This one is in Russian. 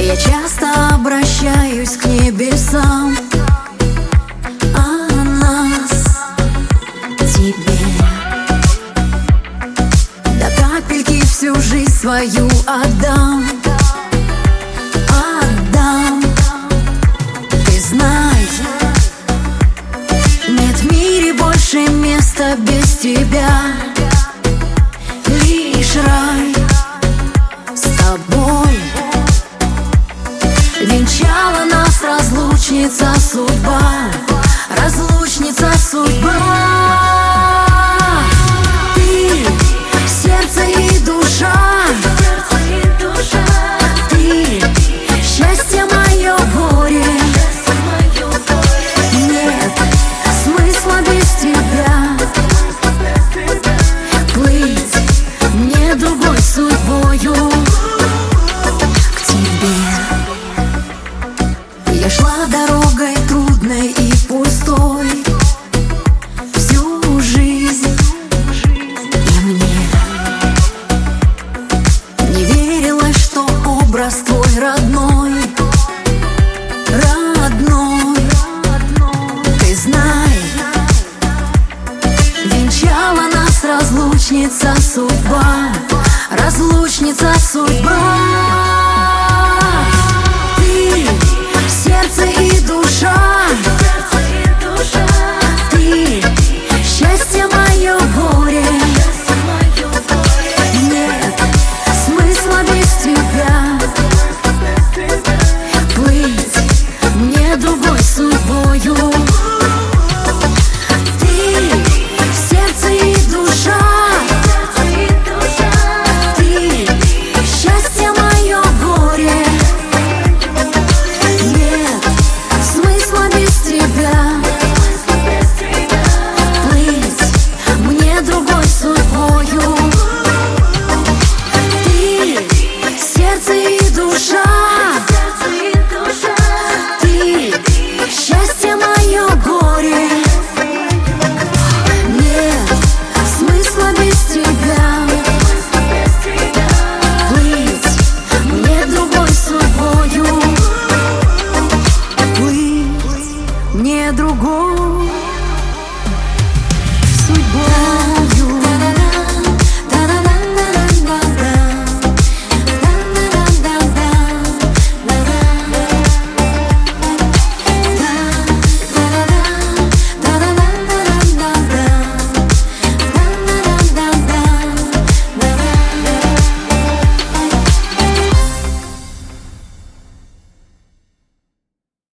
Я часто обращаюсь к небесам о нас, тебе. До капельки всю жизнь свою отдам, отдам. Ты знай, нет в мире больше места без тебя. Лишь рай с тобой. Венчала нас разлучница судьба, разлучница судьба.